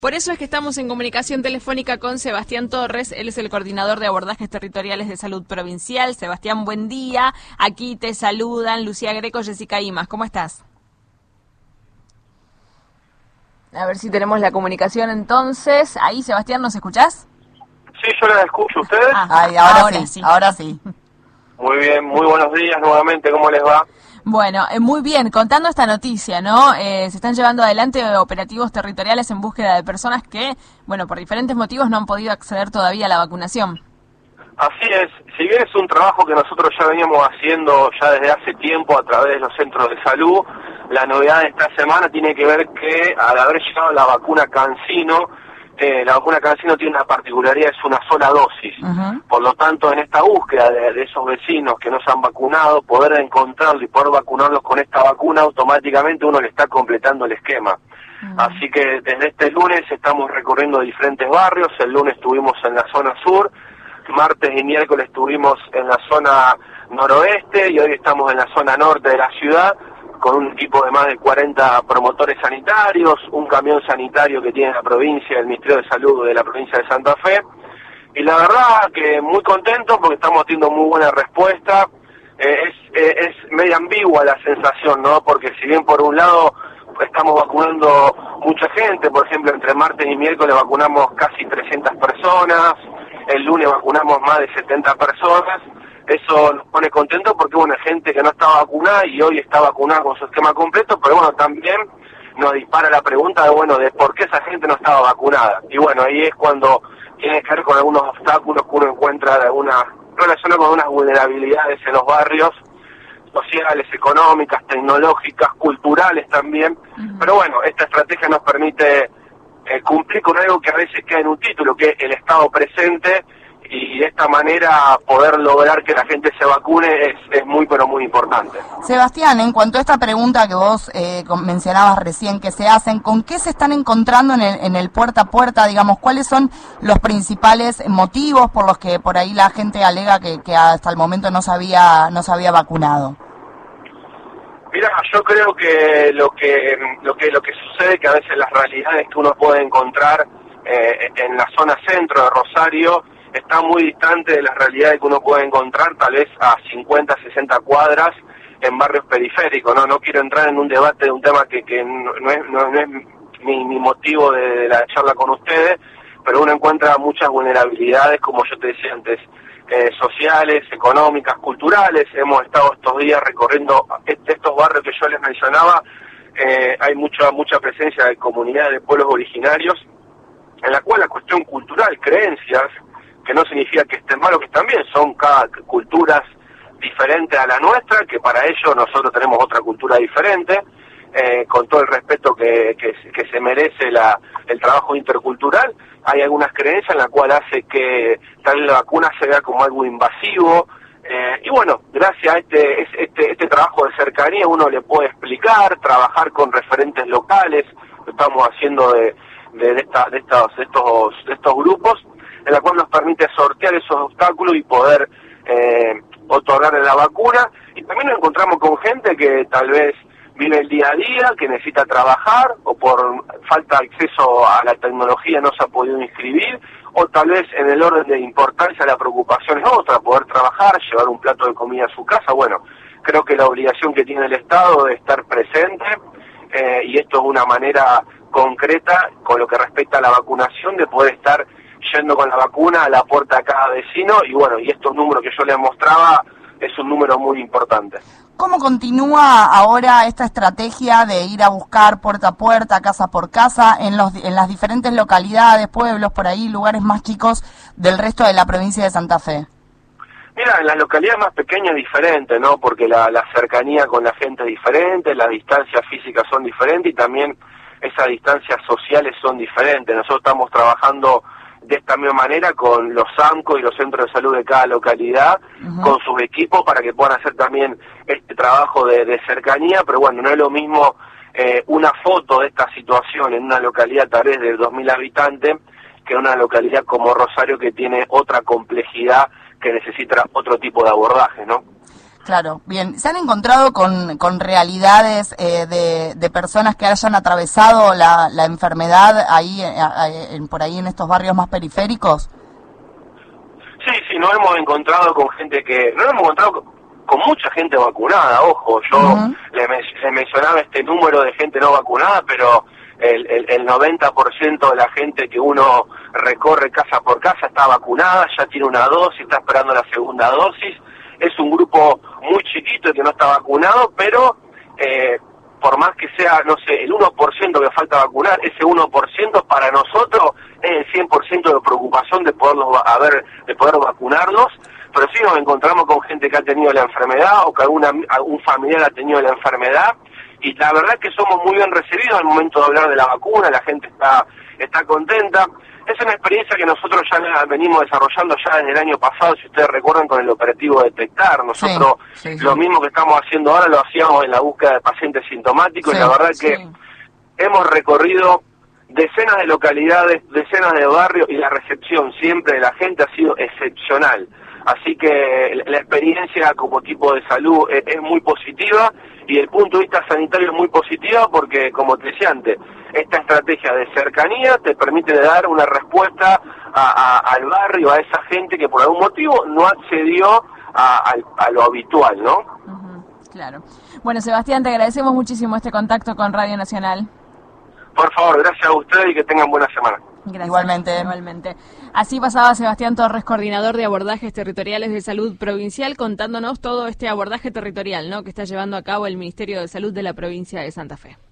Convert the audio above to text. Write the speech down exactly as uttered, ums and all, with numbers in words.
Por eso es que estamos en comunicación telefónica con Sebastián Torres. Él es el coordinador de abordajes territoriales de salud provincial. Sebastián, buen día. Aquí te saludan Lucía Greco, Jessica Imas. ¿Cómo estás? A ver si tenemos la comunicación entonces. Ahí, Sebastián, ¿nos escuchás? Sí, yo la escucho. ¿Ustedes? Ah, Ay, ahora, ahora sí, sí. ahora sí. Muy bien, muy buenos días nuevamente. ¿Cómo les va? Bueno, eh, muy bien, contando esta noticia, ¿no? Eh, se están llevando adelante operativos territoriales en búsqueda de personas que, bueno, por diferentes motivos no han podido acceder todavía a la vacunación. Así es. Si bien es un trabajo que nosotros ya veníamos haciendo ya desde hace tiempo a través de los centros de salud, la novedad de esta semana tiene que ver que al haber llegado la vacuna CanSino, Eh, la vacuna CanSino tiene una particularidad, es una sola dosis. Uh-huh. Por lo tanto, en esta búsqueda de, de esos vecinos que no se han vacunado, poder encontrarlos y poder vacunarlos con esta vacuna, automáticamente uno le está completando el esquema. Uh-huh. Así que desde este lunes estamos recorriendo diferentes barrios. El lunes estuvimos en la zona sur, martes y miércoles estuvimos en la zona noroeste y hoy estamos en la zona norte de la ciudad, con un equipo de más de cuarenta promotores sanitarios, un camión sanitario que tiene la provincia, el Ministerio de Salud de la provincia de Santa Fe, y la verdad que muy contento porque estamos teniendo muy buena respuesta. Eh, es, eh, es media ambigua la sensación, ¿no? Porque si bien por un lado estamos vacunando mucha gente, por ejemplo, entre martes y miércoles vacunamos casi trescientas personas, el lunes vacunamos más de setenta personas, eso nos pone contentos porque bueno, hay gente que no estaba vacunada y hoy está vacunada con su esquema completo, pero bueno, también nos dispara la pregunta de bueno, de por qué esa gente no estaba vacunada. Y bueno, ahí es cuando tiene que ver con algunos obstáculos que uno encuentra de alguna, relacionados con unas vulnerabilidades en los barrios, sociales, económicas, tecnológicas, culturales también. Uh-huh. Pero bueno, esta estrategia nos permite eh, cumplir con algo que a veces queda en un título, que es el Estado presente, y de esta manera poder lograr que la gente se vacune es, es muy pero muy importante. Sebastián, en cuanto a esta pregunta que vos eh, mencionabas recién que se hacen, ¿con qué se están encontrando en el, en el puerta a puerta? Digamos, ¿cuáles son los principales motivos por los que por ahí la gente alega que, que hasta el momento no se había, no se había vacunado? Mira, yo creo que lo que lo que lo que sucede que a veces las realidades que uno puede encontrar eh, en la zona centro de Rosario está muy distante de las realidades que uno puede encontrar tal vez a cincuenta, sesenta cuadras en barrios periféricos. No no quiero entrar en un debate de un tema que, que no, no, es, no, no es mi, mi motivo de, de la charla con ustedes, pero uno encuentra muchas vulnerabilidades, como yo te decía antes, eh, sociales, económicas, culturales. Hemos estado estos días recorriendo estos barrios que yo les mencionaba. Eh, hay mucha mucha presencia de comunidades de pueblos originarios, en la cual la cuestión cultural, creencias, que no significa que estén mal o que estén bien, son cada culturas diferentes a la nuestra, que para ello nosotros tenemos otra cultura diferente, eh, con todo el respeto que, que, que se merece la, el trabajo intercultural. Hay algunas creencias en la cual hace que tal vez la vacuna se vea como algo invasivo, eh, y bueno, gracias a este, este, este trabajo de cercanía uno le puede explicar, trabajar con referentes locales, lo estamos haciendo de, de, de, esta, de, estos, de, estos, de estos grupos, en la cual nos permite sortear esos obstáculos y poder eh, otorgarle la vacuna. Y también nos encontramos con gente que tal vez vive el día a día, que necesita trabajar, o por falta de acceso a la tecnología no se ha podido inscribir, o tal vez en el orden de importancia la preocupación es otra, poder trabajar, llevar un plato de comida a su casa. Bueno, creo que la obligación que tiene el Estado de estar presente, eh, y esto es una manera concreta con lo que respecta a la vacunación, de poder estar yendo con la vacuna a la puerta de cada vecino, y bueno, y estos números que yo les mostraba es un número muy importante. ¿Cómo continúa ahora esta estrategia de ir a buscar puerta a puerta, casa por casa, en los en las diferentes localidades, pueblos, por ahí, lugares más chicos del resto de la provincia de Santa Fe? Mira, en las localidades más pequeñas es diferente, ¿no? Porque la, la cercanía con la gente es diferente, las distancias físicas son diferentes y también esas distancias sociales son diferentes. Nosotros estamos trabajando de esta misma manera con los A M C O y los centros de salud de cada localidad, uh-huh, con sus equipos para que puedan hacer también este trabajo de, de cercanía, pero bueno, no es lo mismo eh, una foto de esta situación en una localidad tal vez de dos mil habitantes que en una localidad como Rosario que tiene otra complejidad que necesita otro tipo de abordaje, ¿no? Claro, bien. ¿Se han encontrado con, con realidades eh, de, de personas que hayan atravesado la, la enfermedad ahí, eh, en, por ahí en estos barrios más periféricos? Sí, sí, nos hemos encontrado con gente que... Nos hemos encontrado con, con mucha gente vacunada, ojo. Yo uh-huh. le, le mencionaba este número de gente no vacunada, pero el, el, el noventa por ciento de la gente que uno recorre casa por casa está vacunada, ya tiene una dosis, está esperando la segunda dosis. Es un grupo muy chiquito el que no está vacunado, pero eh, por más que sea, no sé, el uno por ciento que falta vacunar, ese uno por ciento para nosotros es el cien por ciento de preocupación de poderlos haber, de poder vacunarlos, pero sí nos encontramos con gente que ha tenido la enfermedad o que alguna, algún familiar ha tenido la enfermedad, y la verdad es que somos muy bien recibidos al momento de hablar de la vacuna, la gente está, está contenta. Es una experiencia que nosotros ya venimos desarrollando ya desde el año pasado, si ustedes recuerdan, con el operativo Detectar. Nosotros sí, sí, sí. lo mismo que estamos haciendo ahora lo hacíamos en la búsqueda de pacientes sintomáticos, sí, y la verdad sí. que hemos recorrido decenas de localidades, decenas de barrios, y la recepción siempre de la gente ha sido excepcional. Así que la experiencia como equipo de salud es, es muy positiva, y el punto de vista sanitario es muy positiva porque, como te decía antes, esta estrategia de cercanía te permite dar una respuesta a, a, al barrio, a esa gente que por algún motivo no accedió a, a, a lo habitual, ¿no? Uh-huh, claro. Bueno, Sebastián, te agradecemos muchísimo este contacto con Radio Nacional. Por favor, gracias a ustedes y que tengan buena semana. Gracias. Igualmente. Igualmente. Así pasaba Sebastián Torres, coordinador de abordajes territoriales de salud provincial, contándonos todo este abordaje territorial, ¿no?, que está llevando a cabo el Ministerio de Salud de la provincia de Santa Fe.